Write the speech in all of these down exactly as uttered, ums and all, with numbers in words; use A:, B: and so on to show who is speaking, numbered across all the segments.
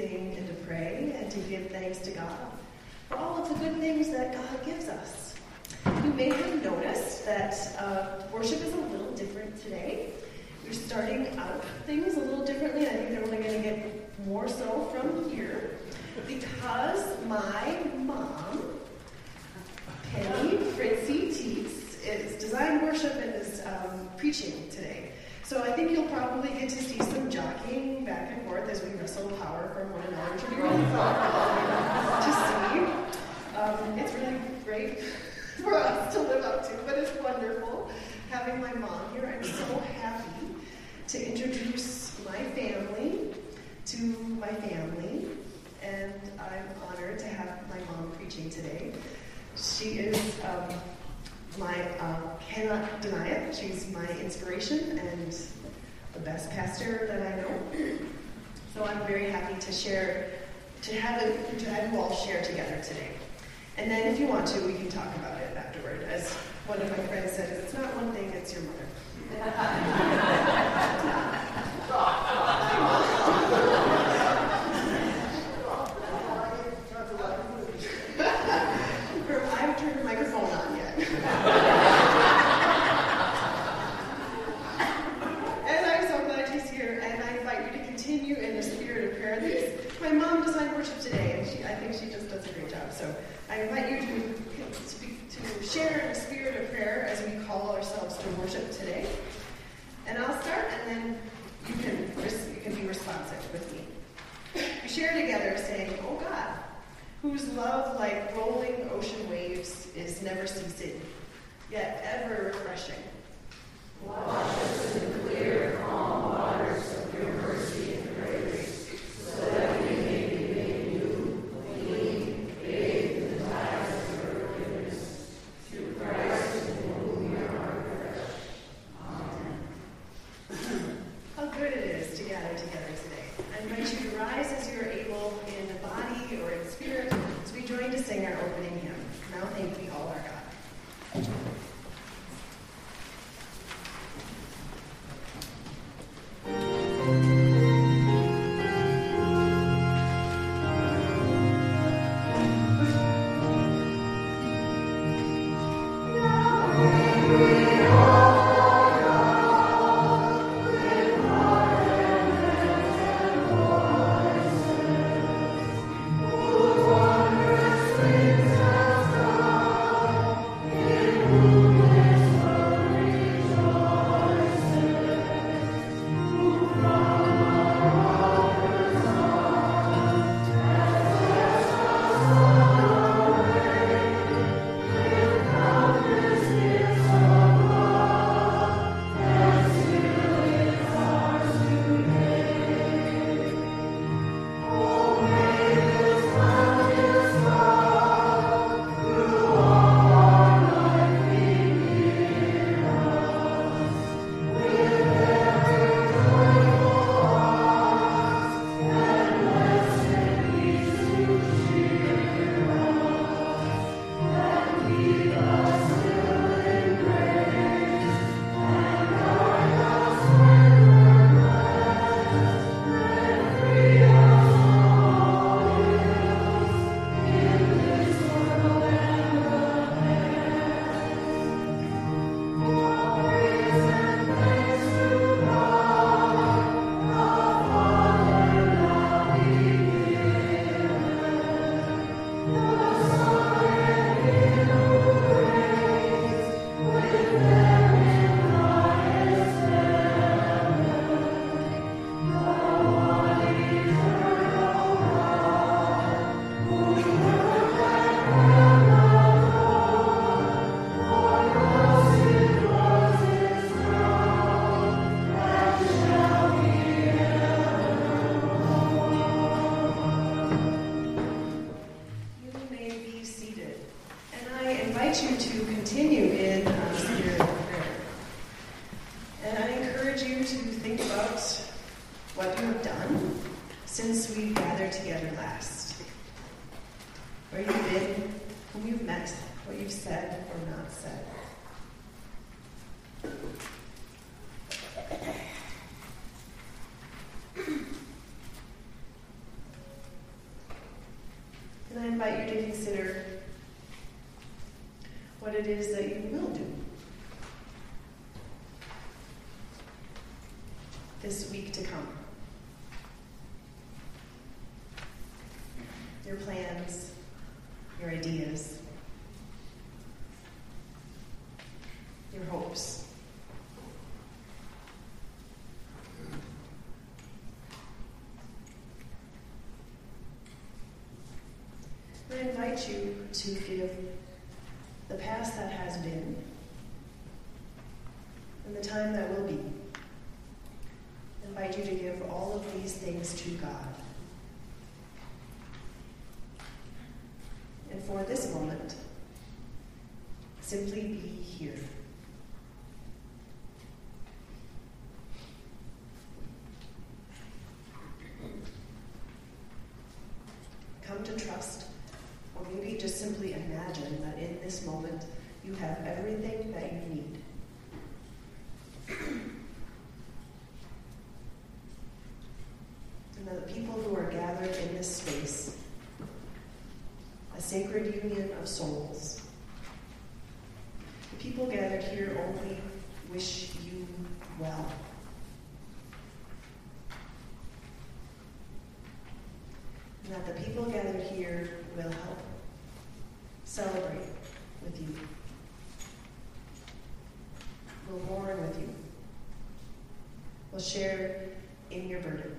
A: sing and to pray and to give thanks to God for all of the good things that God gives us. You may have noticed that uh, worship is a little different today. We're starting out things a little differently. I think they're only going to get more so from here because my mom, Penny Fritzy Teets, is designed worship and is um, preaching today. So I think you'll probably get to see some jockeying back and forth as we wrestle power from one another, which will be really fun to see. Um, it's really great for us to live up to, but it's wonderful having my mom here. I'm so happy to introduce my family to my family, and I'm honored to have my mom preaching today. She is, um, my, uh, cannot deny it, she's my inspiration and the best pastor that I know. So I'm very happy to share, to have, it, to have you all share together today. And then if you want to, we can talk about it afterward. As one of my friends said, it's not one thing, it's your mother. I haven't turned the microphone on yet. And I'm so glad she's here, and I invite you to continue in the spirit of prayer. These, my mom designed worship today, and she, I think she just does a great job. So I invite you to speak, to share in the spirit of prayer as we call ourselves to worship today. And I'll start, and then you can you can be responsive with me. We share together, saying, "Oh God, whose love like rolling ocean waves is never ceasing, yet ever refreshing.
B: Wash us in the clear, calm waters of your mercy and grace, so that we may be made new, clean, bathed in the tides of your forgiveness, through Christ in whom we are refreshed. Amen."
A: How good it is to gather together today. I invite you to rise as you are able in body or in spirit as we join to sing our opening hymn. Now thank we all our God. Since we gathered together last, where you've been, whom you've met, what you've said or not said. And I invite you to consider what it is that you will do this week to come. Your plans, your ideas, your hopes. I invite you to give the past that has been and the time that will be. I invite you to give all of these things to God. And for this moment, simply be here. Come to trust, or maybe just simply imagine that in this moment you have everything that you need. And that the people who are gathered in this space, a sacred union of souls, the people gathered here only wish you well. And that the people gathered here will help celebrate with you, will mourn with you, will share in your burden.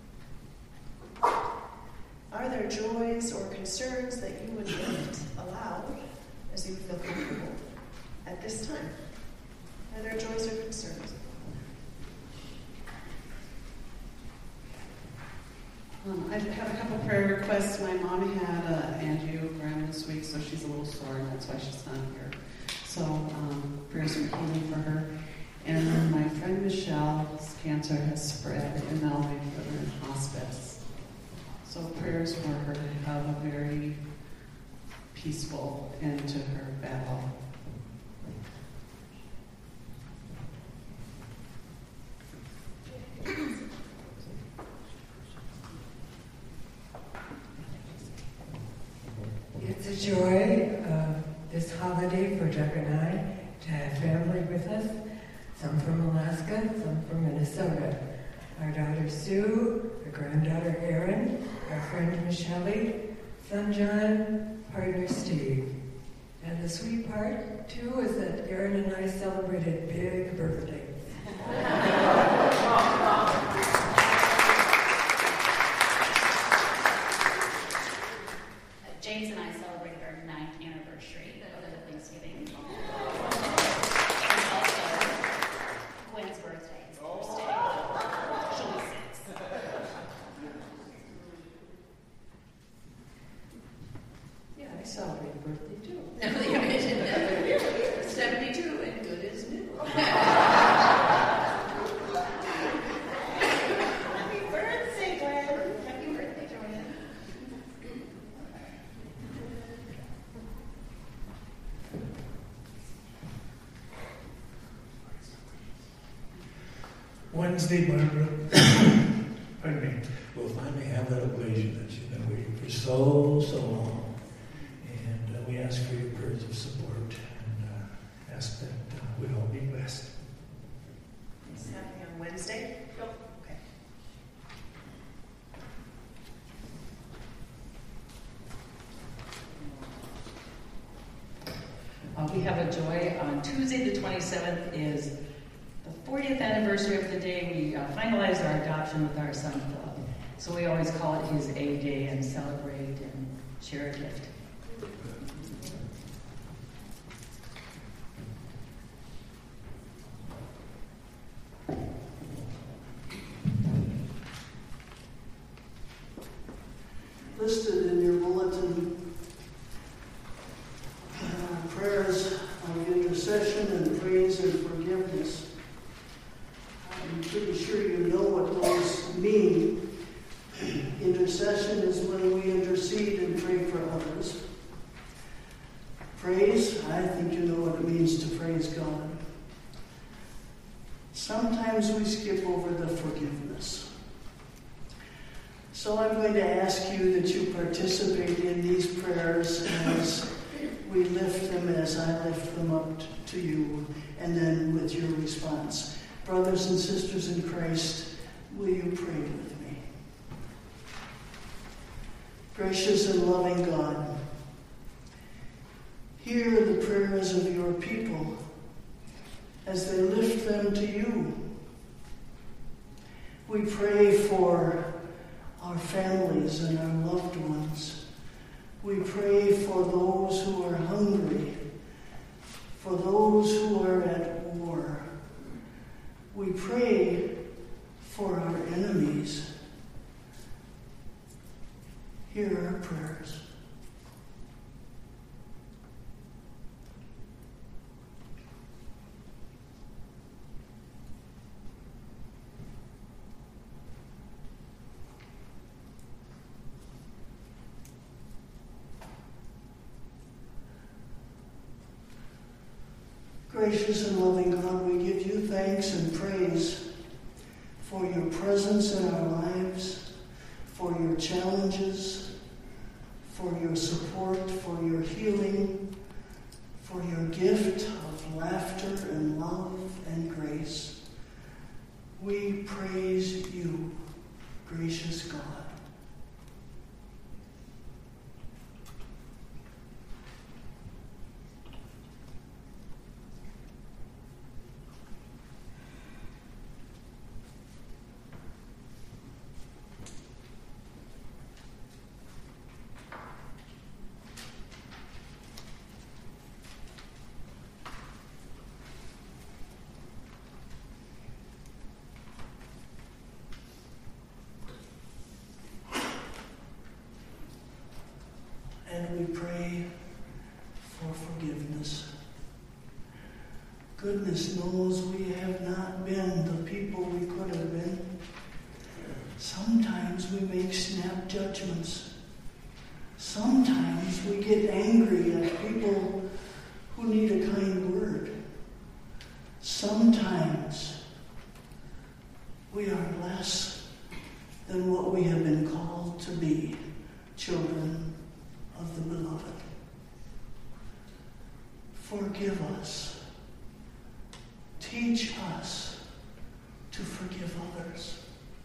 A: Are there joys or concerns that you would lift aloud as you feel comfortable at this time? Are there joys or concerns?
C: Um, I have a couple prayer requests. My mom had an angiogram this week, so she's a little sore, and that's why she's not here. So um, prayers for healing for her. And then my friend Michelle's cancer has spread, and now they put her in hospice. So prayers for her to have a very peaceful end to her battle.
D: It's a joy uh, this holiday for Doug and I to have family with us, some from Alaska, some from Minnesota. Our daughter Sue, our granddaughter Erin, our friend Michelle, son John, partner Steve. And the sweet part, too, is that Erin and I celebrated big birthdays.
E: James and I celebrated our ninth anniversary over the Thanksgiving. And also, Gwen's birthday is Thursday. She'll be six.
B: Yeah, I celebrate a birthday too.
E: seventy-two and good as new.
A: Happy birthday, Gwen! Happy birthday, Joanne.
F: Wednesday, Barbara, pardon me, we'll finally have that ablation that you've been waiting for so, so long. And uh, we ask for your prayers of support and uh, ask that uh, we all be blessed.
A: It's happening on Wednesday? Yep. Okay.
B: Uh, we have a joy on Tuesday the twenty-seventh is the fortieth anniversary of the day we uh, finalized our adoption with our son Philip. So we always call it his A Day and celebrate and share a gift.
G: Listed in your bulletin, uh, prayers of intercession and praise and forgiveness. I'm pretty sure you know what those mean. Intercession is when we intercede and pray for others. Praise, I think you know what it means to praise God. Sometimes we skip over the forgiveness. So I'm going to ask you that you participate in these prayers as we lift them, as I lift them up to you, and then with your response. Brothers and sisters in Christ, will you pray with me? Gracious and loving God, hear the prayers of your people as they lift them to you. We pray for our families and our loved ones. We pray for those who are hungry, for those who are at war. We pray for our enemies. Hear our prayers. Gracious and loving God, we give you thanks and praise for your presence in our lives, for your challenges, for your support, for your healing, for your gift of laughter and love and grace. We praise you, gracious God. And we pray for forgiveness. Goodness knows we have not been the people we could have been. Sometimes we make snap judgments. Sometimes we get angry at people who need a kind word. Sometimes we are less than what we have been called to be, children of the beloved. Forgive us. Teach us to forgive others.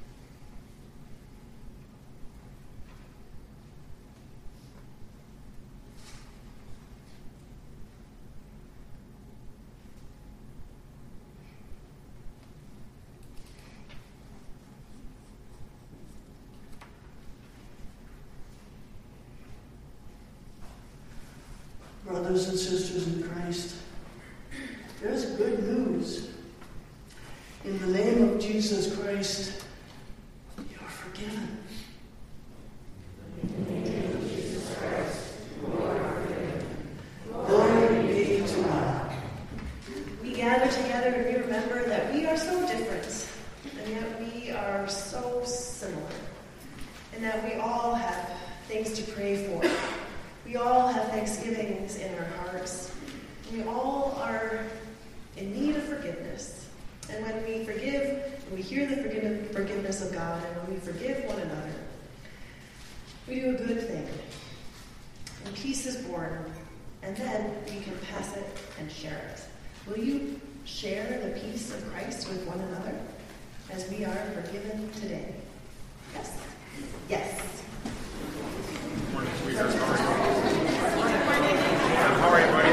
G: Brothers and sisters in Christ, there's good news. In the name of Jesus Christ, you're forgiven. In the name of Jesus Christ, you are forgiven. Glory be to God.
A: We gather together and we remember that we are so different, and yet we are so similar, and that we all have things to pray for. We all have thanksgivings in our hearts. We all are in need of forgiveness. And when we forgive, when we hear the forgiveness of God, and when we forgive one another, we do a good thing. And peace is born, and then we can pass it and share it. Will you share the peace of Christ with one another as we are forgiven today? Yes? Yes.
H: Good morning, sweetheart. How are you? How are you, buddy?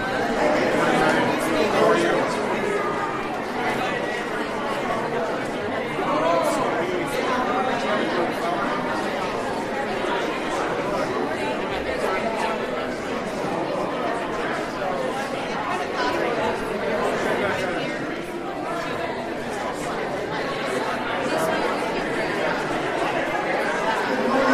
H: How are you?
G: Good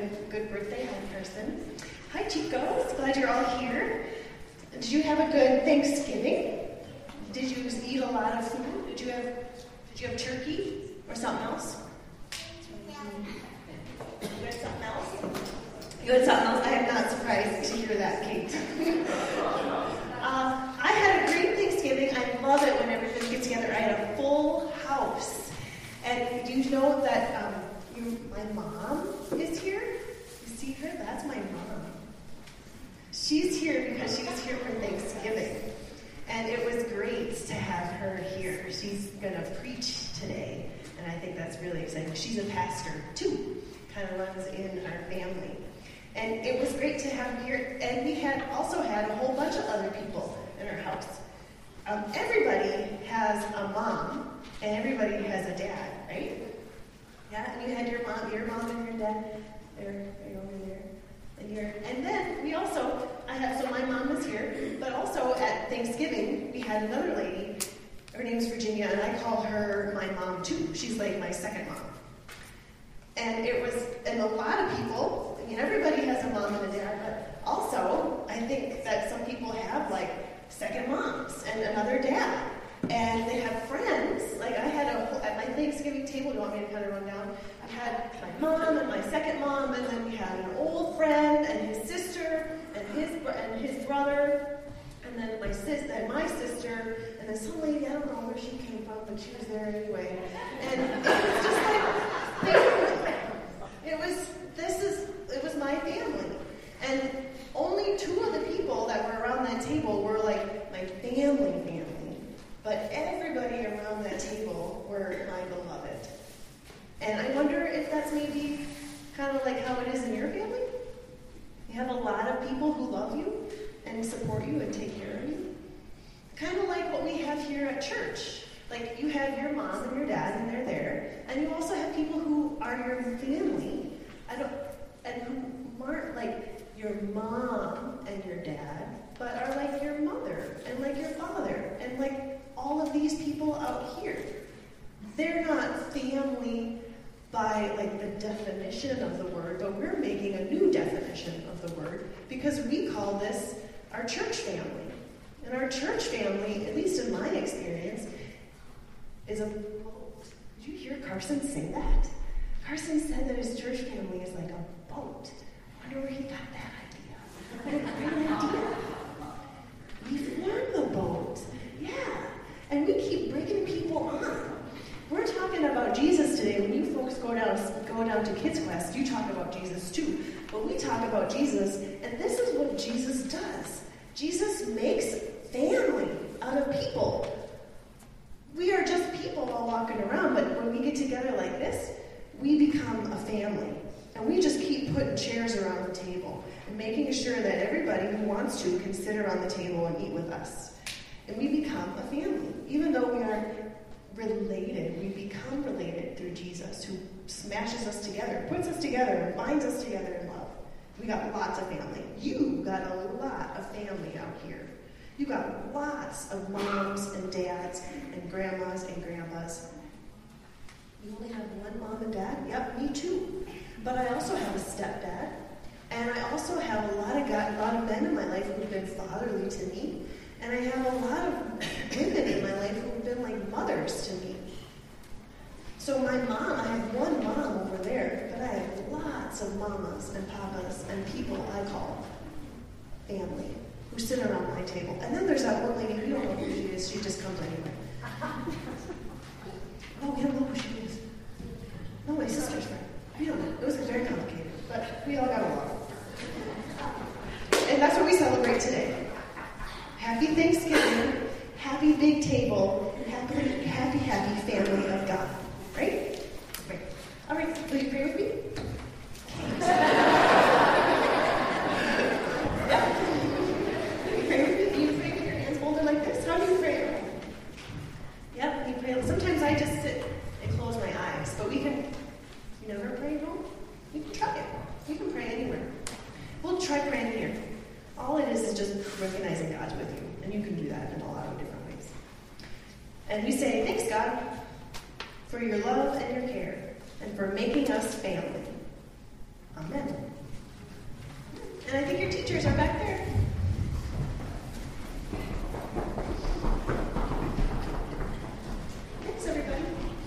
A: good good birthday. Hi, Carson. Hi, Chicos. Glad you're all here. Did you have a good Thanksgiving? Did you eat a lot of food? Did you have Did you have turkey or something else? You had something else? You had something else? I am not surprised to hear that, Kate. uh, I had a great Thanksgiving. I love it when everybody gets together. I had a full house. And do you know that um, you, my mom is here? You see her? That's my mom. She's here because she was here for Thanksgiving. And it was great to have her here. She's going to preach today. And I think that's really exciting. She's a pastor, too. Kind of runs in our family. And it was great to have her here. And we had also had a whole bunch of other people in our house. Um, everybody has a mom, and everybody has a dad, right? Yeah, and you had your mom, your mom and your dad. They're, they're over there. And, you're, and then we also, I have, so my mom was here, but also at Thanksgiving, we had another lady. Her name's Virginia, and I call her my mom, too. She's like my second mom. And it was, and a lot of people, I mean, everybody has a mom and a dad, but also, I think that some people have, like, second moms and another dad. And they have friends. Like, I had a, at my Thanksgiving table, do you want me to kind of run down? I had my mom and my second mom, and then we had an old friend and his sister and his and his brother, and then my sis and my sister, and then some lady, I don't know where she came from, but she was there anyway. And it was just like family. It was, this is, it was my family. And only two of the people that were around that table were like my family family. But everybody around that table were my beloved. And I wonder if that's maybe kind of like how it is in your family. You have a lot of people who love you and support you and take care of you. Kind of like what we have here at church. Like you have your mom and your dad and they're there. And you also have people who are your family. I don't, and who aren't like your mom and your dad, but are like your mother and like your father and like all of these people out here. They're not family by like the definition of the word, but we're making a new definition of the word because we call this our church family. And our church family, at least in my experience, is a boat. Did you hear Carson say that? Carson said that his church family is like a boat. I wonder where he got that idea. What a great idea. We form the boat. Yeah. And we keep bringing people on. We're talking about Jesus today. When you folks go down go down to Kids Quest, you talk about Jesus too. But we talk about Jesus, and this is what Jesus does. Jesus makes family out of people. We are just people all walking around, but when we get together like this, we become a family. And we just keep putting chairs around the table and making sure that everybody who wants to can sit around the table and eat with us. And we become a family. Even though we aren't related, we become related through Jesus, who smashes us together, puts us together, and binds us together in love. We got lots of family. You got a lot of family out here. You got lots of moms and dads and grandmas and grandpas. You only have one mom and dad? Yep, me too. But I also have a stepdad. And I also have a lot of God, a lot of men in my life who've been fatherly to me. And I have a lot of women in my life who've been like mothers to me. So my mom, I have one mom over there, but I have lots of mamas and papas and people I call family who sit around my table. And then there's that one lady, we don't know who she is, she just comes anyway. Oh, we don't know who she is. No, my sister's friend. We don't know. It was very complicated, but we all got along. And that's what we celebrate today. Happy Thanksgiving, happy big table, happy, happy, happy family of God. Right? Right. All right, will you pray with me? Yeah. Will you pray with me? Do you pray with your hands folded like this? How do you pray? Yep, you pray. Sometimes I just sit and close my eyes, but we can, you never pray at home? You can try it. You can pray anywhere. We'll try praying here. All it is is just recognizing God's with you, and you can do that in a lot of different ways. And we say, thanks, God, for your love and your care, and for making us family. Amen. And I think your teachers are back there. Thanks, everybody.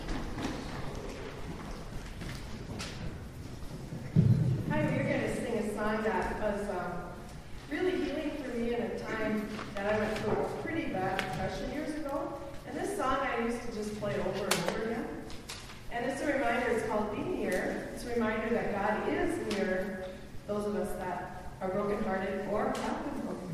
I: Hi, we're going to sing a song that was um, really healing for me in a time that I went through a pretty bad depression years ago. And this song I used to just play over and over again. And it's a reminder, it's called Be Near. It's a reminder that God is near those of us that are brokenhearted or have been brokenhearted.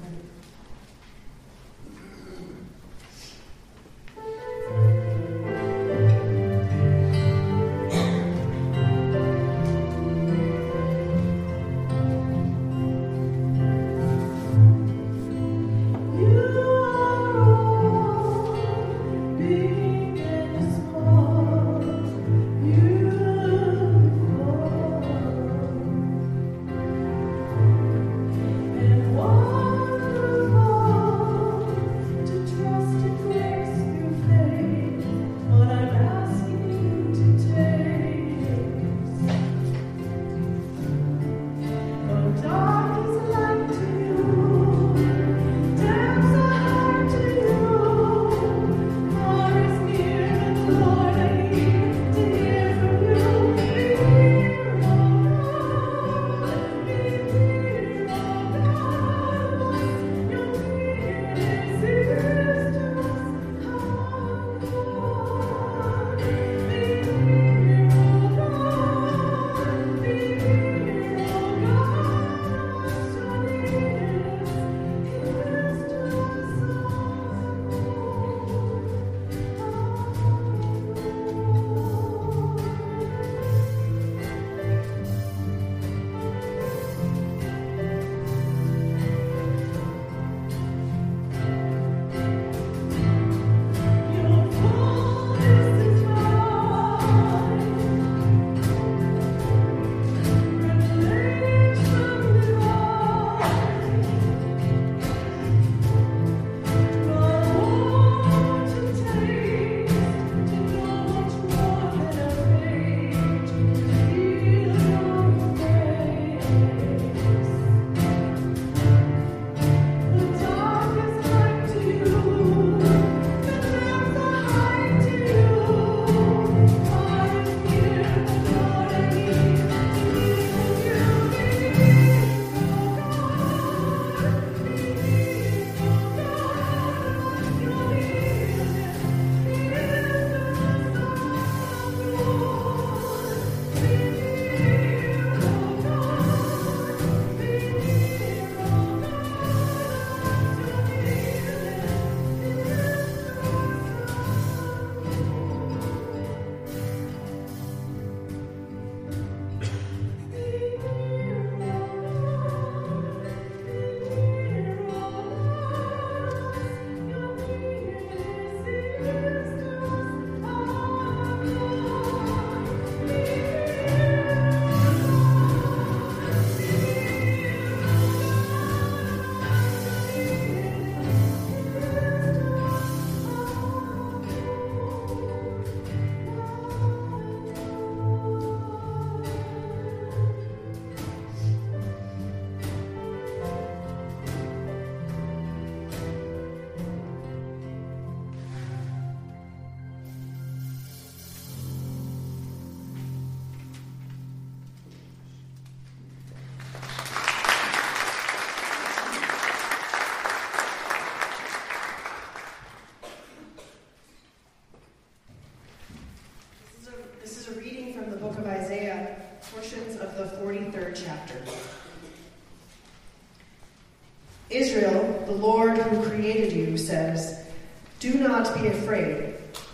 A: Israel, the Lord who created you, says, "Do not be afraid.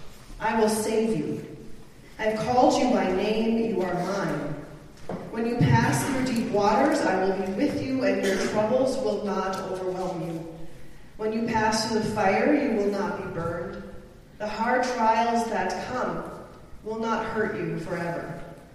A: I will save you. I have called you by name. You are mine. When you pass through deep waters, I will be with you, and your troubles will not overwhelm you. When you pass through the fire, you will not be burned. The hard trials that come will not hurt you forever.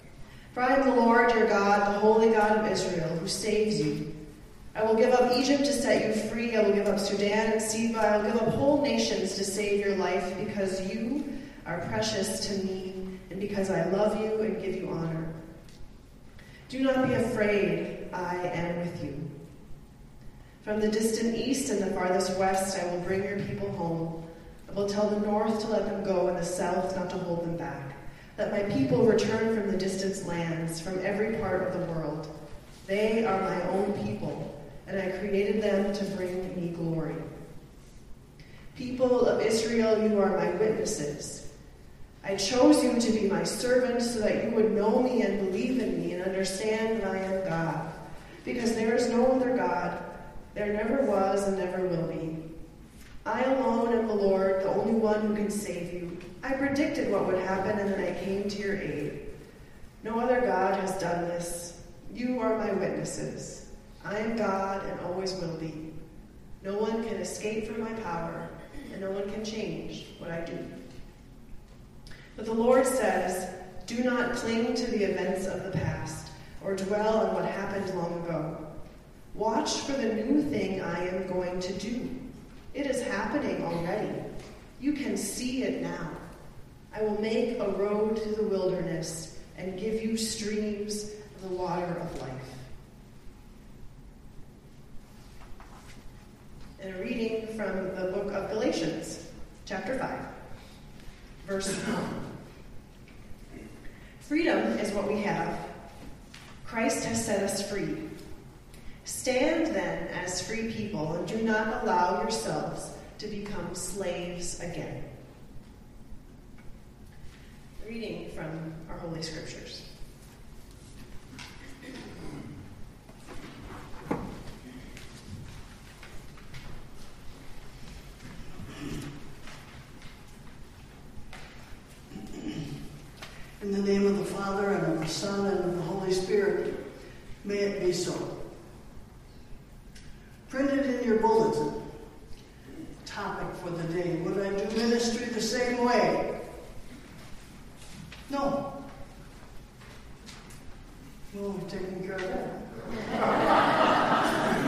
A: For I am the Lord your God, the Holy God of Israel, who saves you. I will give up Egypt to set you free. I will give up Sudan and Seba. I will give up whole nations to save your life, because you are precious to me, and because I love you and give you honor. Do not be afraid, I am with you. From the distant east and the farthest west, I will bring your people home. I will tell the north to let them go and the south not to hold them back. Let my people return from the distant lands, from every part of the world. They are my own people, and I created them to bring me glory. People of Israel, you are my witnesses. I chose you to be my servant so that you would know me and believe in me and understand that I am God. Because there is no other God, there never was and never will be. I alone am the Lord, the only one who can save you. I predicted what would happen and then I came to your aid. No other God has done this. You are my witnesses. I am God and always will be. No one can escape from my power, and no one can change what I do. But the Lord says, do not cling to the events of the past or dwell on what happened long ago. Watch for the new thing I am going to do. It is happening already. You can see it now. I will make a road through the wilderness and give you streams of the water of life. And a reading from the book of Galatians, chapter five, verse one. Freedom is what we have. Christ has set us free. Stand then as free people and do not allow yourselves to become slaves again. Reading from our Holy Scriptures.
G: In the name of the Father, and of the Son, and of the Holy Spirit, may it be so. Printed in your bulletin, topic for the day, would I do ministry the same way? No. No, I'm taking care of that.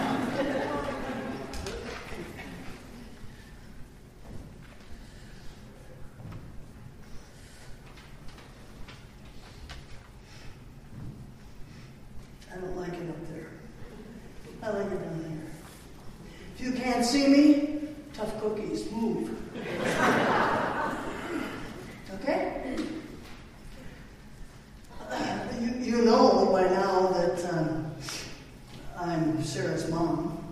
G: I don't like it up there. I like it down here. If you can't see me, tough cookies, move. Okay? You, you know by now that um, I'm Sarah's mom.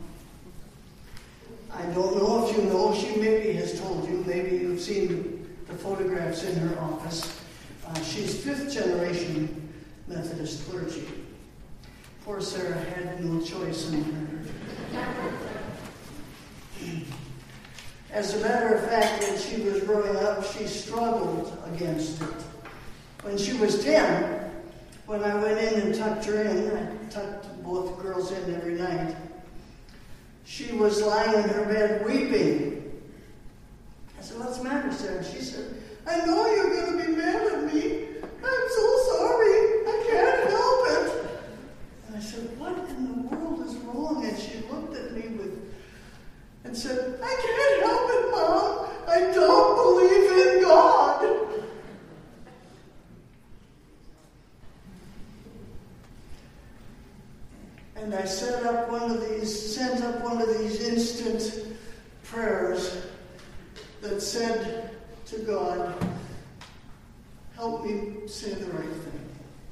G: I don't know if you know, she maybe has told you, maybe you've seen the photographs in her office. Uh, she's fifth generation Methodist clergy. Poor Sarah had no choice in her. As a matter of fact, when she was growing up, she struggled against it. When she was ten, when I went in and tucked her in, I tucked both girls in every night, she was lying in her bed weeping. I said, "What's the matter, Sarah?" She said, "I know you're going to be mad at me. I'm so sorry. I can't help it." And I said, "What in the world is wrong?" And she looked at me with and said, "I can't help it, Mom. I don't believe in God." And I set up one of these, sent up one of these instant prayers that said to God, "Help me say the right thing."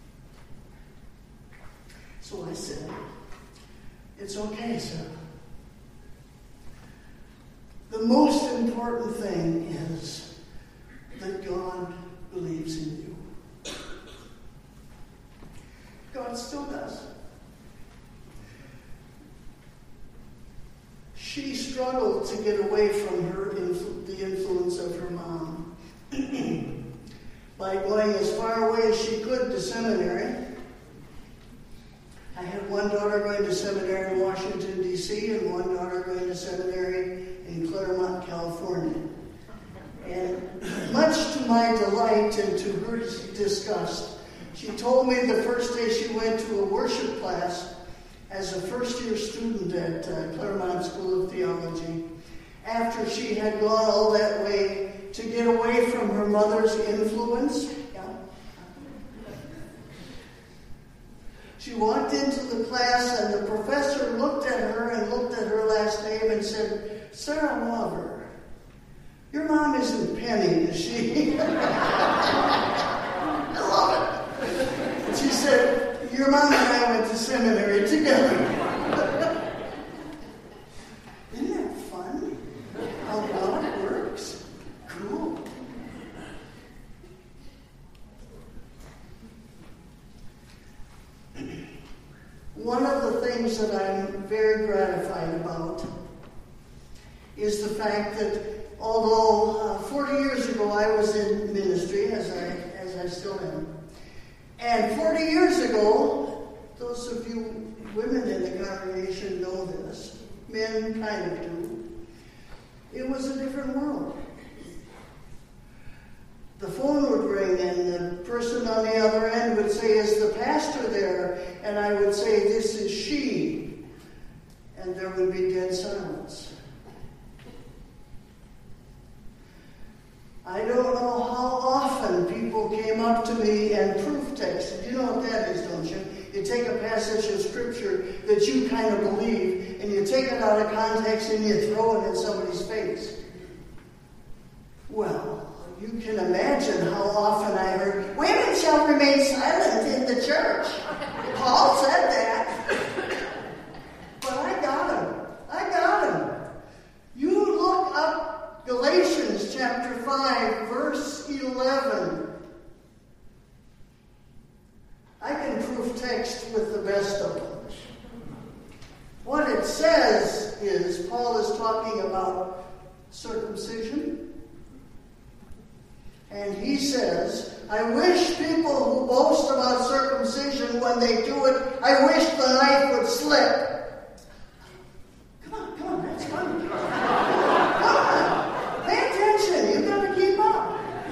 G: So I said, "It's okay, Sarah. The most important thing is that God believes in you." God still does. She struggled to get away from her influ- the influence of her mom by going as far away as she could to seminary. I had one daughter going to seminary in Washington, D C, and one daughter going to seminary in Claremont, California. And much to my delight and to her disgust, she told me the first day she went to a worship class as a first-year student at uh, Claremont School of Theology, after she had gone all that way to get away from her mother's influence. Yeah. She walked into the class, and the professor looked at her and looked at her last name and said, Sarah Lover, your mom isn't Penny, is she? I love it. And she said, your mom and I went to seminary together. Isn't that fun? How God works? Cool. One of the things that I'm very gratified about is the fact that although uh, forty years ago I was in ministry, as I, as I still am, and forty years ago, those of you women in the congregation know this, men kind of do, it was a different world. The phone would ring and the person on the other end would say, is the pastor there? And I would say, this is she. And there would be dead silence. I don't know how often people came up to me and proof texted. You know what that is, don't you? You take a passage of scripture that you kind of believe, and you take it out of context and you throw it in somebody's face. Well, you can imagine how often I heard, women shall remain silent in the church. Paul said that. But I got him. I got him. You look up Galatians chapter five, verse eleven. I can proof text with the best of them. What it says is, Paul is talking about circumcision. And he says, I wish people who boast about circumcision, when they do it, I wish the knife would slip. Come on, come on, that's funny. Come on, pay attention, you've got to keep up.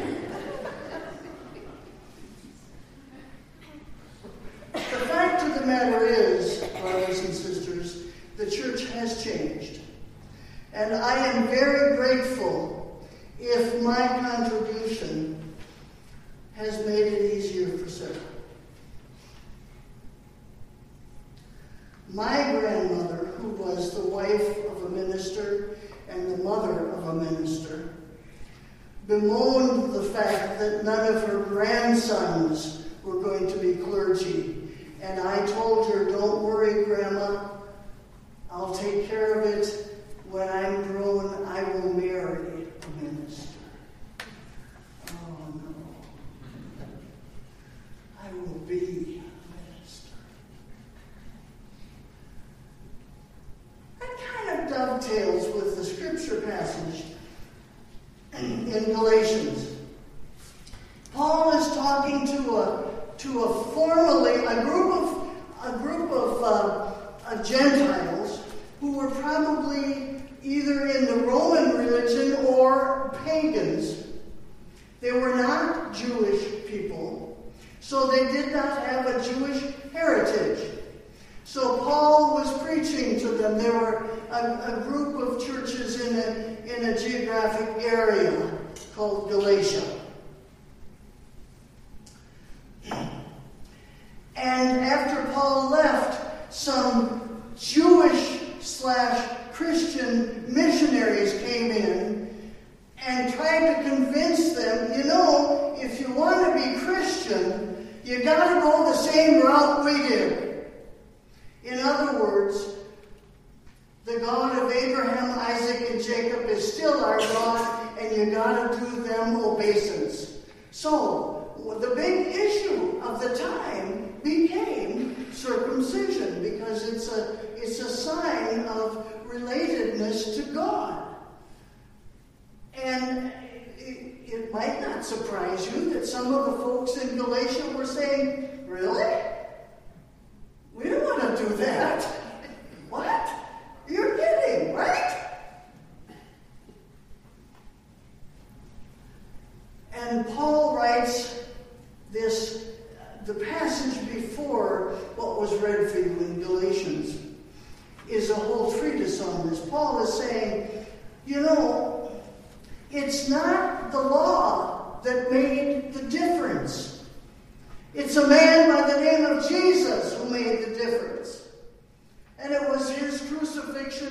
G: The fact of the matter is, brothers and sisters, the church has changed. And I am very grateful if my contribution has made it easier for Sarah. My grandmother, who was the wife of a minister and the mother of a minister, bemoaned the fact that none of her grandsons were going to be clergy. And I told her, don't worry, Grandma, I'll take care of it. When I'm grown, I will marry a minister. Oh, no. I will be a minister. That kind of dovetails with the scripture passage in Galatians. Paul is talking to a to a formerly a group of a group of uh, uh, Gentiles who were probably either in the Roman religion or pagans. They were not Jewish people, so they did not have a Jewish heritage. So Paul was preaching to them. There were a, a group of churches in a, in a geographic area called Galatia. And after Paul left, some Jewish slash Christian missionaries came in and tried to convince them, you know, if you want to be Christian, you got to go the same route we did. In other words, the God of Abraham, Isaac, and Jacob is still our God, and you got to do them obeisance. So, the big issue of the time became circumcision, because it's a it's a sign of relatedness to God. And it, it might not surprise you that some of the folks in Galatia were saying, really? We don't want to do that. What? You're kidding, right? And Paul writes this, the passage before what was read for you in Galatians is a whole treatise on this. Paul is saying, you know, it's not the law that made the difference. It's a man by the name of Jesus who made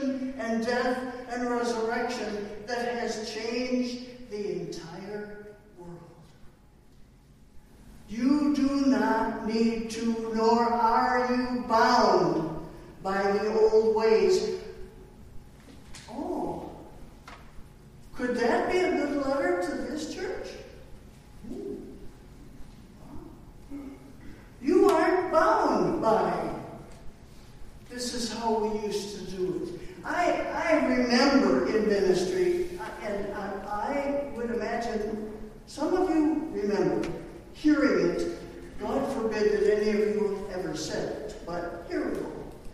G: crucifixion and death and resurrection that has changed the entire world. You do not need to, nor are you bound by the old ways. Oh, could that be a good letter to this church? Ooh. You aren't bound by. This is how we used to do it. I, I remember in ministry, and I, I would imagine some of you remember hearing it. God forbid that any of you have ever said it, but here we go.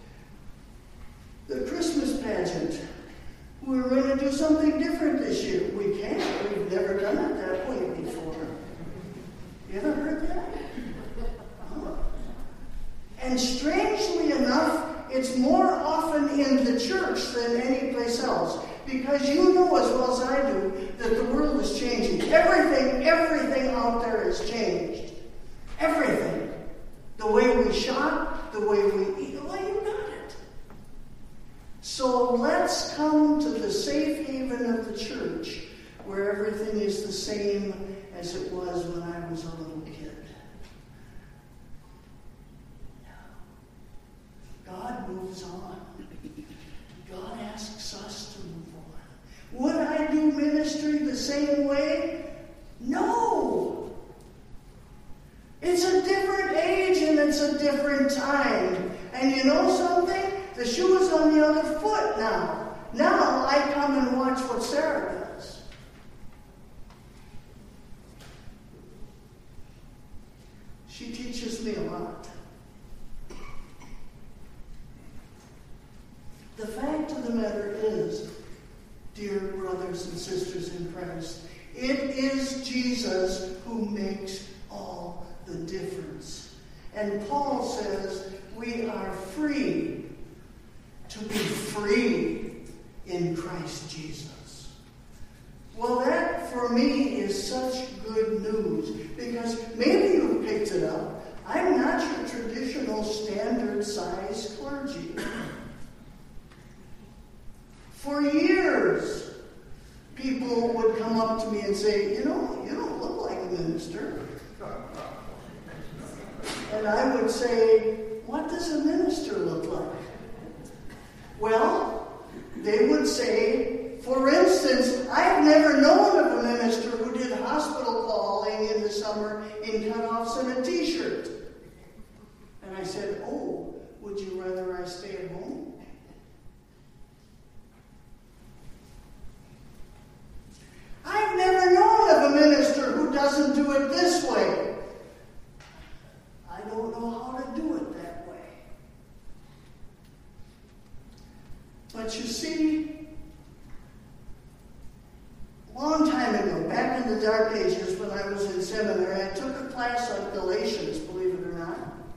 G: The Christmas pageant. We're going to do something different this year. We can't. We've never done it that way before. You ever heard that? Oh. And strangely enough, it's more often in the church than any place else. Because you know as well as I do that the world is changing. Everything, everything out there has changed. Everything. The way we shop, the way we eat. Well, you got it. So let's come to the safe haven of the church where everything is the same as it was when I was a little kid. God moves on. God asks us to move on. Would I do ministry the same way? No. It's a different age and it's a different time. And you know something? The shoe is on the other foot now. Now I come and watch what Sarah does. She teaches me a lot. The fact of the matter is, dear brothers and sisters in Christ, it is Jesus who makes all the difference. And Paul says we are free to be free in Christ Jesus. Well, that for me is such good news because maybe you picked it up. I'm not your traditional standard-sized clergy. For years, people would come up to me and say, you know, you don't look like a minister. And I would say, what does a minister look like? Well, they would say, for instance, I've never known of a minister who did hospital calling in the summer in cutoffs and a t-shirt. And I said, oh, would you rather I stay at home? I've never known of a minister who doesn't do it this way. I don't know how to do it that way. But you see, a long time ago, back in the dark ages when I was in seminary, I took a class on Galatians, believe it or not.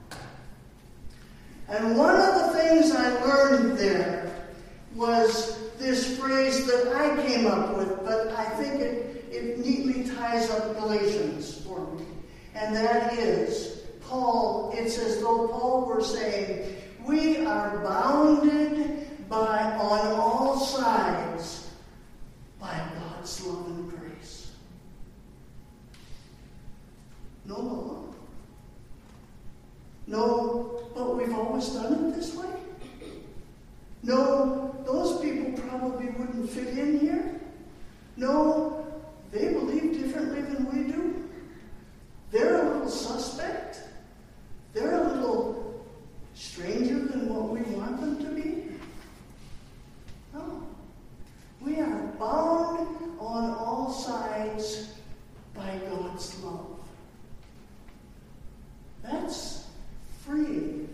G: And one of the things I learned there was this phrase that I came up with, but I think it, it neatly ties up Galatians for me. And that is, Paul, it's as though Paul were saying, we are bounded by, on all sides, by God's love and grace. No law. No, but we've always done it this way. No, those people probably wouldn't fit in here. No, they believe differently than we do. They're a little suspect. They're a little stranger than what we want them to be. No. We are bound on all sides by God's love. That's freeing.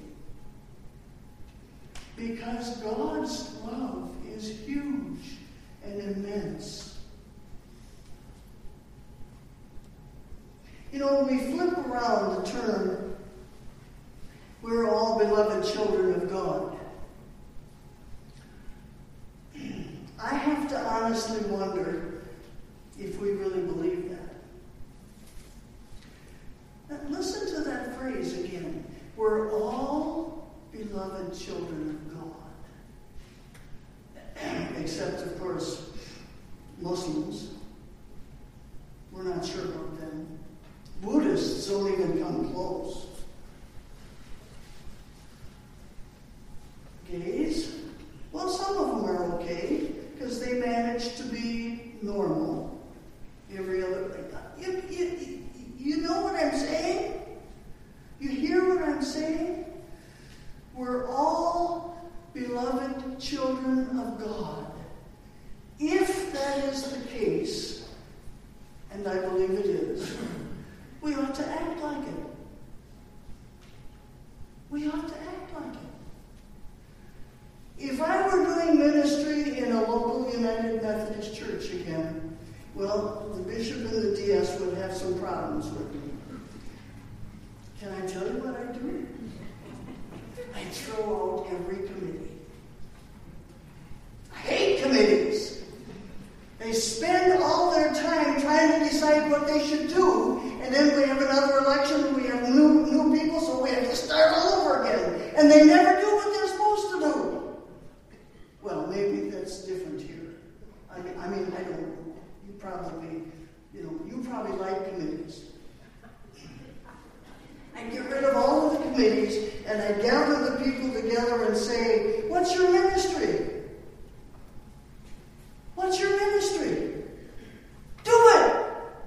G: Because God's love is huge and immense. You know, when we flip around the term, we're all beloved children of God. I have to honestly wonder if we really believe that. Now, listen to that phrase again. We're all beloved children of God. except, of course, Muslims. We're not sure about them. Buddhists don't even come close. Gays? Well, some of them are okay, because they manage to be normal. Every other... You, you, you know what I'm saying? You hear what I'm saying? We're all beloved children of God. If that is the case, and I believe it is, we ought to act like it. We ought to act like it. If I were doing ministry in a local United Methodist church again, well, the bishop and the D S would have some problems with me. Can I tell you what I do? I throw out every committee. I hate committees. They spend all their time trying to decide what they should do, and then we have another election and we have new, new people, so we have to start all over again. And they never do what they're supposed to do. Well, maybe that's different here. I mean, I mean, I don't know. You probably, you know, you probably like committees. I get rid of all of the committees, and I gather the people together and say, what's your ministry? What's your ministry? Do it!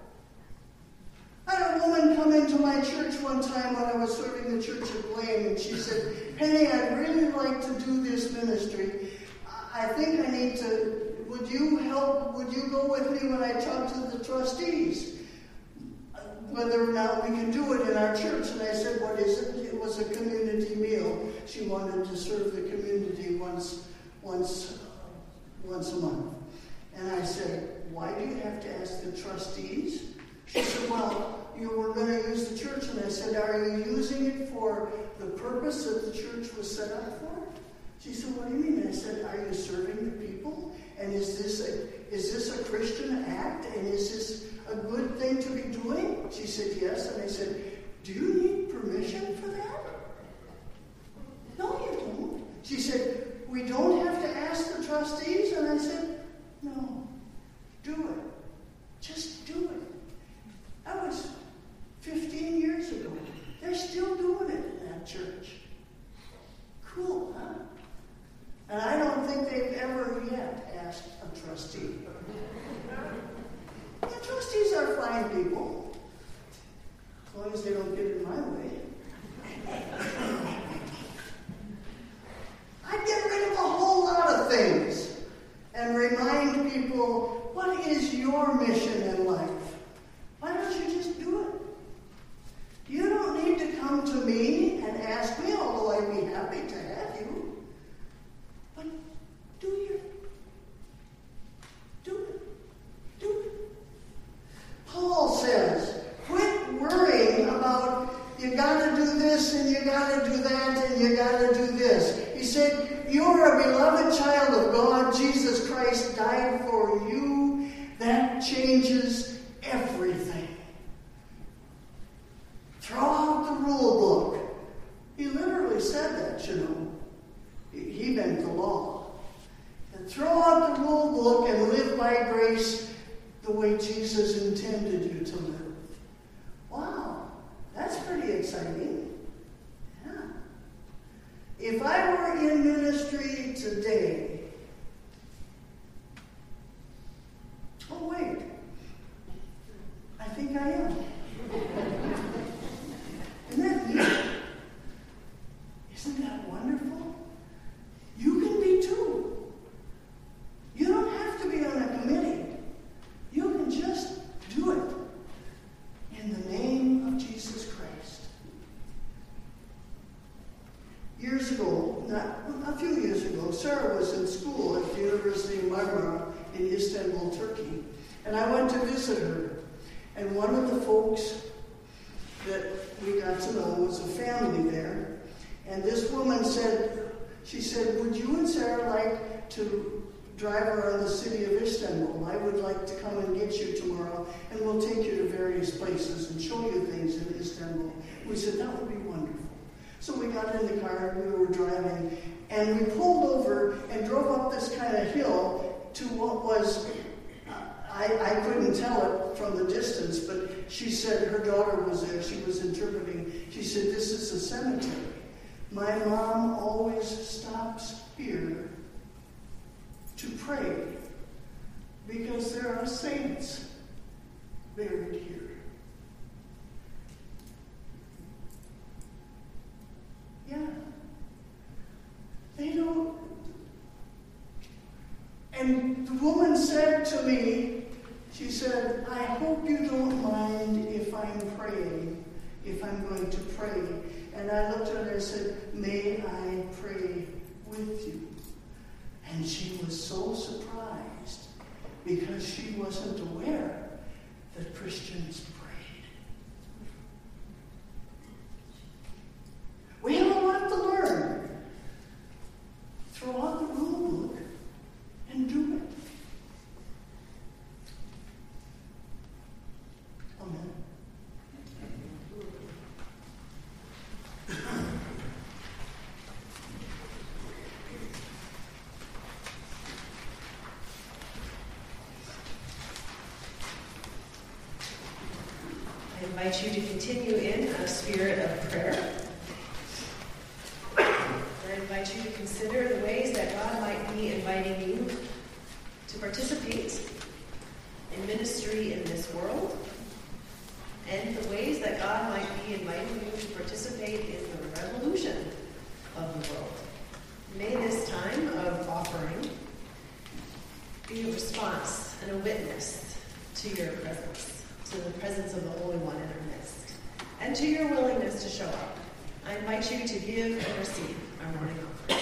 G: I had a woman come into my church one time when I was serving the church at Blaine, and she said, Penny, I'd really like to do this ministry. I think I need to, would you help, would you go with me when I talk to the trustees? Whether or not we can do it in our church. And I said, what is it? It was a community meal. She wanted to serve the community once, once, uh, once a month. And I said, why do you have to ask the trustees? She said, well, you were going to use the church. And I said, are you using it for the purpose that the church was set up for? She said, what do you mean? I said, are you serving the people? And is this a, is this a Christian act? And is this a good thing to be doing? She said, yes. And I said, do you need permission for that? No, you don't. She said, we don't have to ask the trustees? And I said, no, do it. Just do it. That was fifteen years ago. They're still doing it in that church. Cool, huh? And I don't think they've ever yet asked a trustee. The trustees are fine people, as long as they don't get in my way. I get rid of a whole lot of things and remind people, what is your mission in life? Why don't you just do it? You don't need to come to me and ask me, although I'd be happy to have you. But do your, do it, do it. Paul says, quit worrying about you got to do this and you got to do that and you got to do this. He said, you're a beloved child of God. Jesus Christ died for you. That changes everything. Throw out the rule book. He literally said that, you know. He meant the law. And throw out the rule book and live by grace the way Jesus intended you to live. Wow, that's pretty exciting. Yeah. If I were in ministry today, oh wait, I think I am. Isn't that neat? Isn't that wonderful? You can be too. You don't have to be on a committee. You can just do it in the name of Jesus Christ. Years ago, not a few years ago, Sarah was in school at the University of Marmara in Istanbul, Turkey. And I went to visit her. And one of the folks that we got to know was a family there. And this woman said, she said, would you and Sarah like to drive around the city of Istanbul? I would like to come and get you tomorrow, and we'll take you to various places and show you things in Istanbul. We said, that would be wonderful. So we got in the car and we were driving, and we pulled over and drove up this kind of hill, to what was, I, I couldn't tell it from the distance, but she said her daughter was there. She was interpreting. She said, this is a cemetery. My mom always stops here to pray because there are saints buried here. Yeah. They don't. And the woman said to me, she said, I hope you don't mind if I'm praying, if I'm going to pray. And I looked at her and said, may I pray with you? And she was so surprised because she wasn't aware that Christians prayed. We have a lot to learn. Throw out the rule book and do it. Amen.
A: I invite you to continue in a spirit of prayer. I invite you to consider the ways that God might be inviting you to participate in ministry in this world, and the ways that God might be inviting you to participate in the revolution of the world. May this time of offering be a response and a witness to your presence, to the presence of the Holy One in our midst, and to your willingness to show up. I invite you to give and receive our morning offering.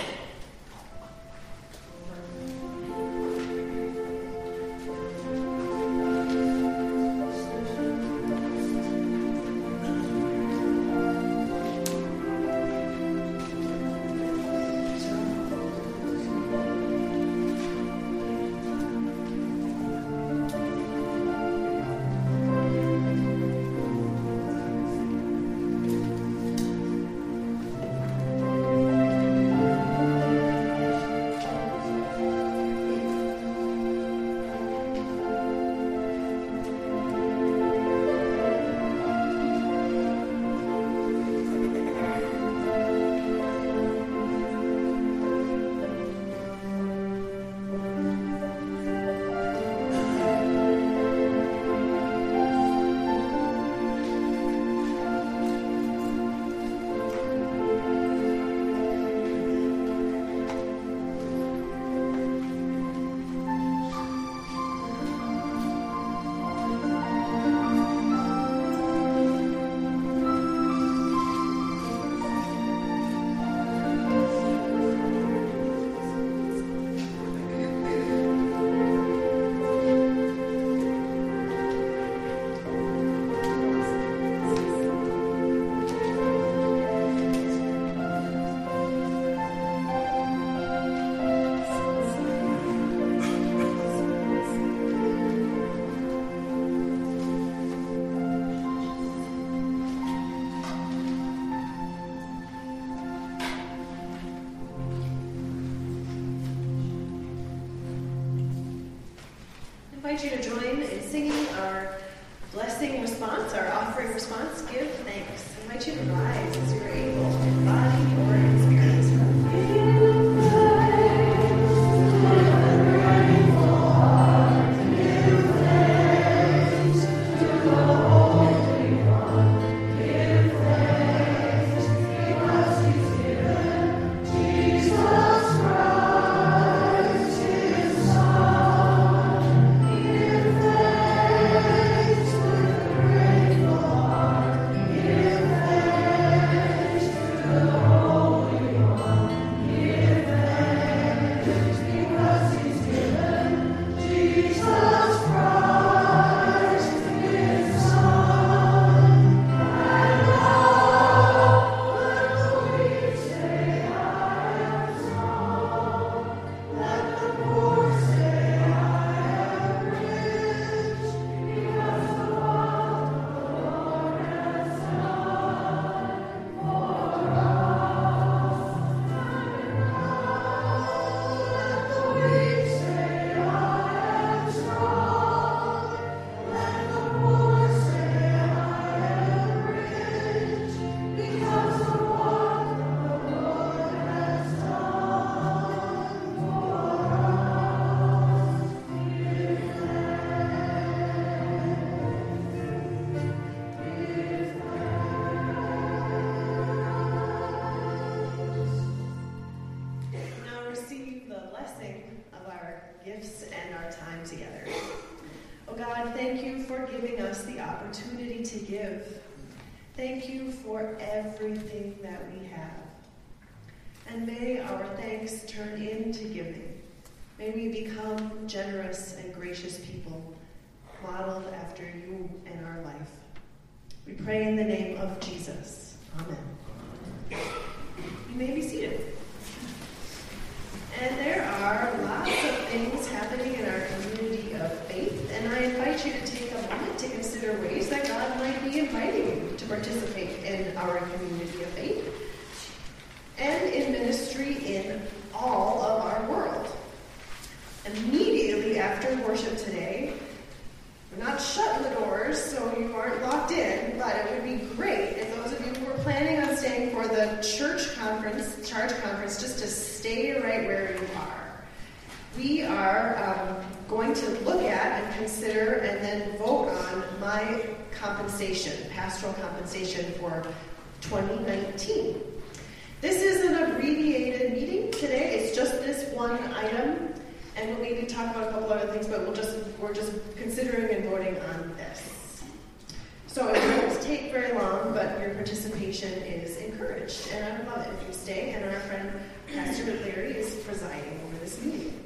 A: I invite you to join in singing our blessing response, our offering response, Give Thanks. I invite you to rise as you're able in body or in spirit.
B: Thanks.
A: receive the blessing of our gifts and our time together. Oh God, thank you for giving us the opportunity to give. Thank you for everything that we have. And may our thanks turn into giving. May we become generous and gracious people, modeled after you and our life. We pray in the name of Jesus. Amen. You may be seated. And there are lots of things happening in our community of faith, and I invite you to take a moment to consider ways that God might be inviting you to participate in our community of faith and in ministry in all of our world. Immediately after worship today, we're not shutting the doors, so you aren't locked in, but it would be great if those of you who are planning on staying for the church conference, charge conference, just to stay right where you are. We are um, going to look at and consider and then vote on my compensation, pastoral compensation for twenty nineteen. This is an abbreviated meeting today. It's just this one item. And we'll maybe talk about a couple other things, but we'll just, we're just considering and voting on this. So it won't take very long, but your participation is encouraged. And I would love it if you stay. And our friend Pastor Larry is presiding over this meeting.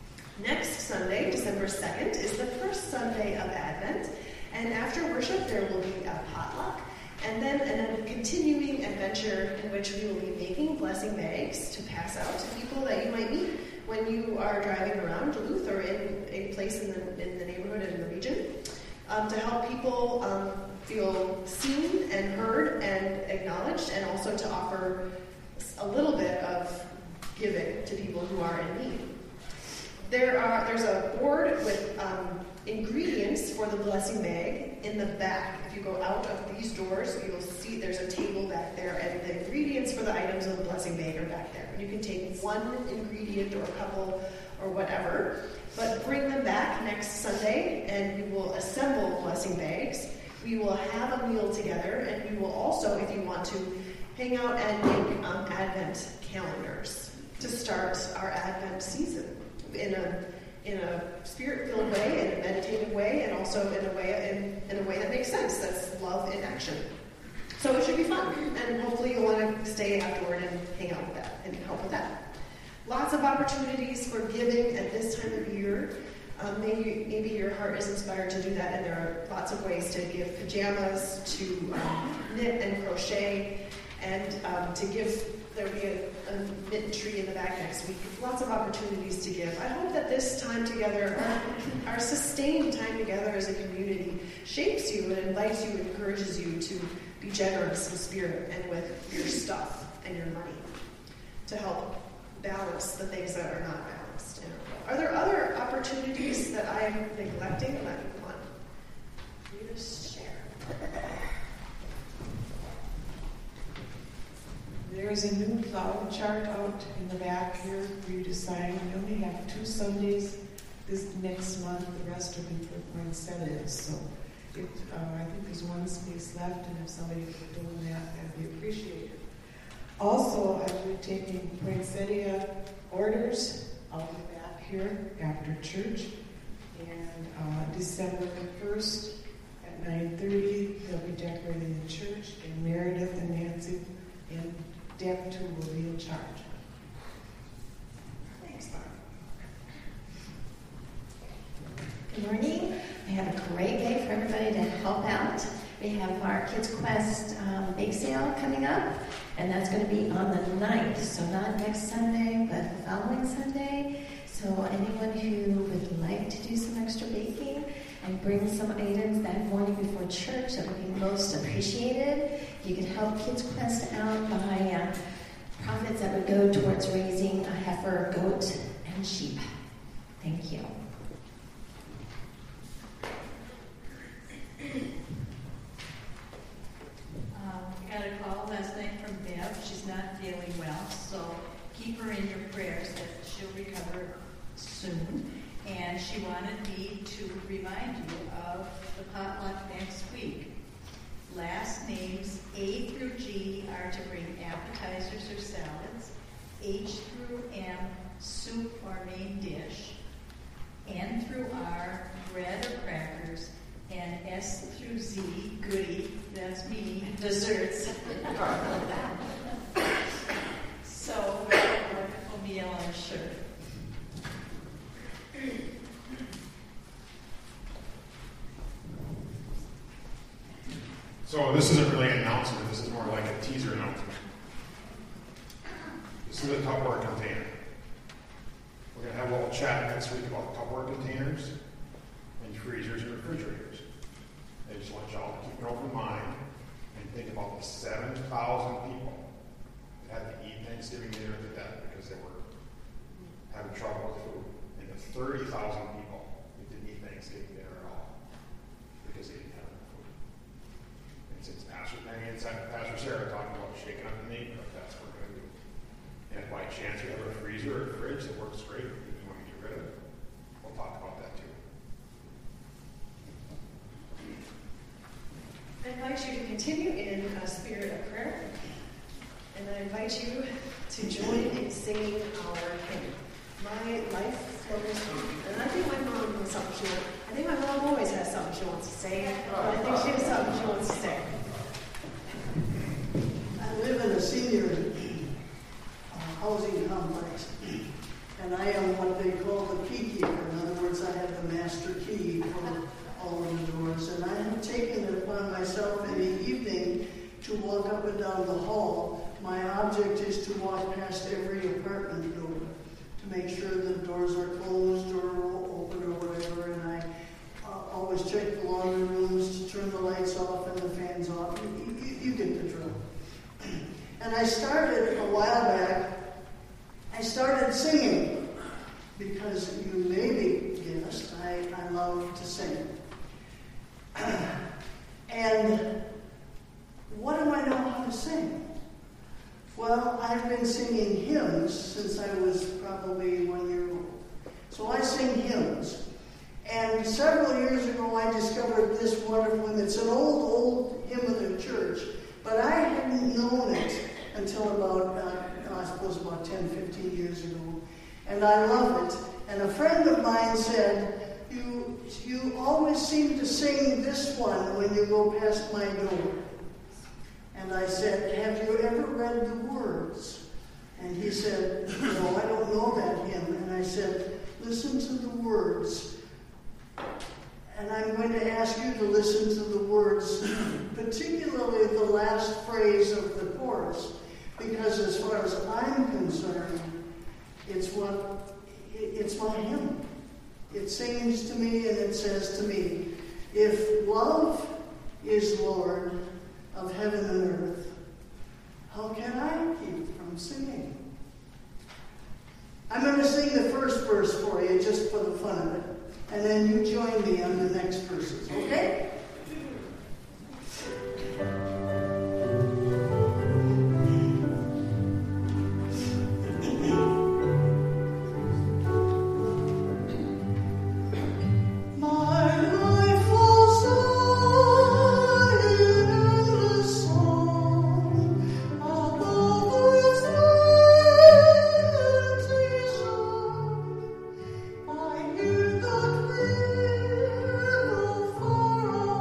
A: Next Sunday, December second, is the first Sunday of Advent. And after worship, there will be a potluck. And then a continuing adventure in which we will be making blessing bags to pass out to people that you might meet when you are driving around Duluth or in a place in the, in the neighborhood and in the region, um, to help people um, feel seen and heard and acknowledged, and also to offer a little bit of giving to people who are in need. There are there's a board with um, ingredients for the blessing bag in the back. If you go out of these doors, you'll see there's a table back there, and the ingredients for the items of the blessing bag are back there. You can take one ingredient or a couple or whatever, but bring them back next Sunday, and we will assemble blessing bags. We will have a meal together, and we will also, if you want to, hang out and make um, Advent calendars to start our Advent season in a in a spirit-filled way, in a meditative way, and also in a way in, in a way that makes sense. That's love in action. So it should be fun, and hopefully you'll want to stay afterward and hang out with that and help with that. Lots of opportunities for giving at this time of year. Um, maybe maybe your heart is inspired to do that, and there are lots of ways to give pajamas, to um, knit and crochet, and um, to give. There will be a, a knit tree in the back next week. Lots of opportunities to give. I hope that this time together, our, our sustained time together as a community, shapes you and invites you and encourages you to be generous in spirit and with your stuff and your money to help balance the things that are not balanced in our world. Are there other opportunities that I am neglecting? Let me come on. You just share.
J: There's a new flower chart out in the back here for you to sign. We only have two Sundays this next month. The rest will be for poinsettias. So it, uh, I think there's one space left, and if somebody could do that, that'd be appreciated. Also, I'll be taking poinsettia orders out the back here after church. And uh, December first at nine thirty, they'll be decorating the church, and Meredith and Nancy and Deb, too, will be in charge.
A: Thanks, Barb.
B: Good morning. I have a great day for everybody to help out. We have our Kids Quest um, bake sale coming up, and that's going to be on the ninth. So not next Sunday, but the following Sunday. So anyone who would like to do some extra baking and bring some items that morning before church, that would be most appreciated. You could help Kids Quest out by uh, profits that would go towards raising a heifer, goat, and sheep. Thank you.
K: Um, I got a call last night from Bev. She's not feeling well, so keep her in your prayers that she'll recover soon. And she wanted me to remind you of the potluck next week. Last names A through G are to bring appetizers or salads. H through M shirt.
H: So this isn't really an announcement, this is more like a teaser announcement. This is a Tupperware container. We're going to have a little chat next week about Tupperware containers and freezers and refrigerators. I just want y'all to keep an open mind and think about the seven thousand people that had to eat Thanksgiving dinner to death because they were having trouble with food, and the thirty thousand people that didn't eat Thanksgiving dinner at all because they didn't have enough food. And since Pastor Penny and Pastor Sarah talking about shaking up the neighborhood, that's what we're going to do. And if by chance you have a freezer or a fridge that works great, and you want to get rid of it, we'll talk about that too.
A: I invite you to continue in a spirit of prayer, and I invite you to join in singing our hymn, My Life Flows Through. And I think my mom has something she wants. I think my mom always has something she wants to say. I think she has something she wants to say.
G: I live in a senior uh, housing complex, and I am what they call the key keeper. In other words, I have the master key for all of the doors, and I have taken it upon myself in the evening to walk up and down the hall. My object is to walk past every apartment door to make sure the doors are closed or open or whatever, and I uh, always check the laundry rooms to turn the lights off and the fans off. You, you, you get the drill. And I started a while back, I started singing, because you maybe guessed, I, I love to sing. And what do I know how to sing? Well, I've been singing hymns since I was probably one year old. So I sing hymns. And several years ago, I discovered this wonderful hymn. It's an old, old hymn of the church, but I hadn't known it until about, uh, I suppose about ten, fifteen years ago. And I love it. And a friend of mine said, You, you always seem to sing this one when you go past my door. And I said, have you ever read the words? And he said, no, I don't know that hymn. And I said, listen to the words. And I'm going to ask you to listen to the words, particularly the last phrase of the chorus, because as far as I'm concerned, it's what, it's my hymn. It sings to me and it says to me, if love is Lord of heaven and earth, how can I keep from singing? I'm going to sing the first verse for you just for the fun of it, and then you join me on the next verses, okay?
B: I hear the river far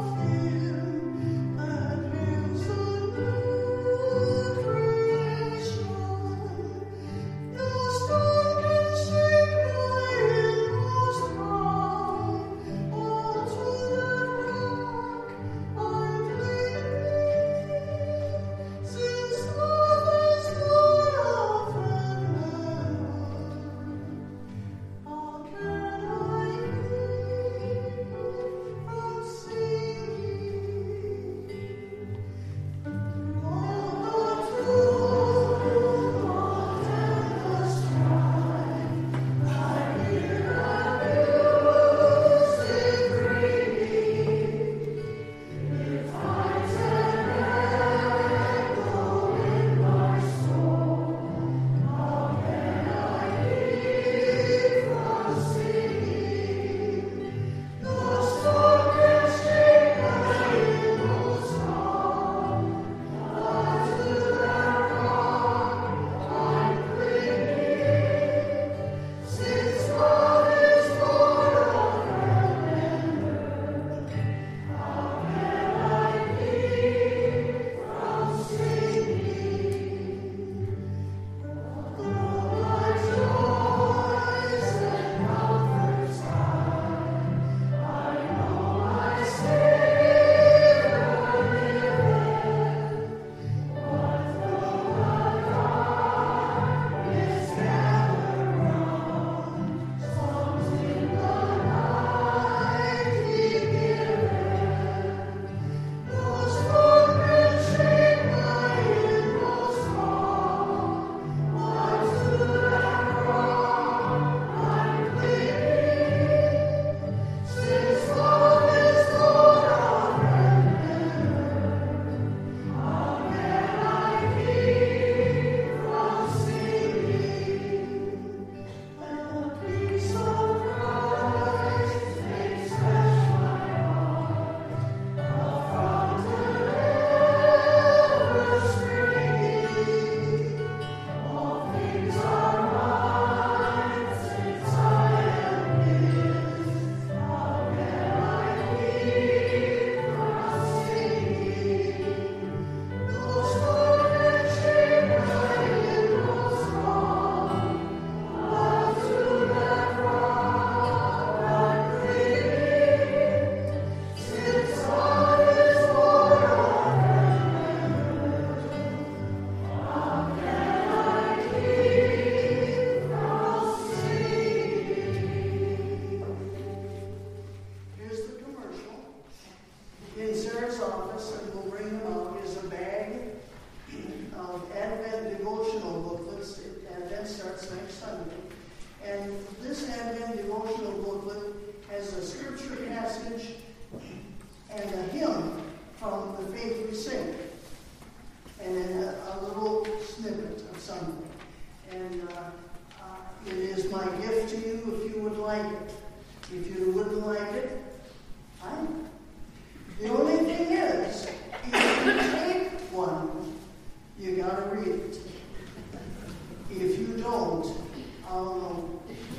G: hymn from the Faith We Sing, and then a, a little snippet of something. And uh, uh, it is my gift to you if you would like it. If you wouldn't like it, fine. The only thing is, if you take one, you gotta read it. If you don't, I'll know.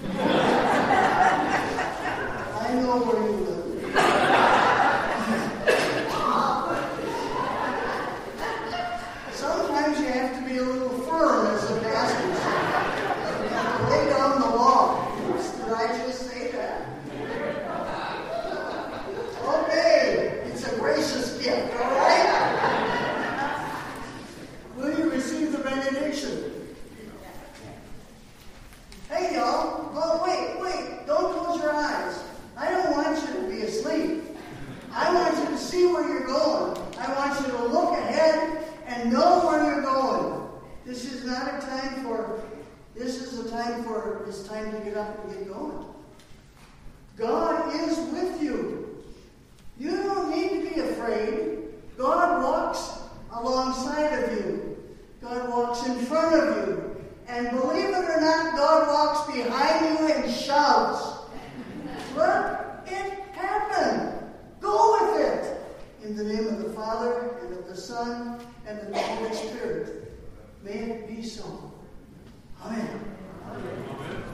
G: I know where you live. Sometimes you have to be a little firm as a pastor. You have to lay down the law. Did I just say that? Okay, it's a gracious gift, all right? Will you receive the benediction? Hey, y'all. Oh, wait, wait. Don't close your eyes. I don't want you to be asleep. I want you to see where you're going. I want you to look ahead and know where you're going. This is not a time for, this is a time for, it's time to get up and get going. God is with you. You don't need to be afraid. God walks alongside of you. God walks in front of you. And believe it or not, God walks behind you and shouts. Let it happen. Go with it. In the name of the Father, and of the Son, and of the Holy Spirit. May it be so. Amen. Amen.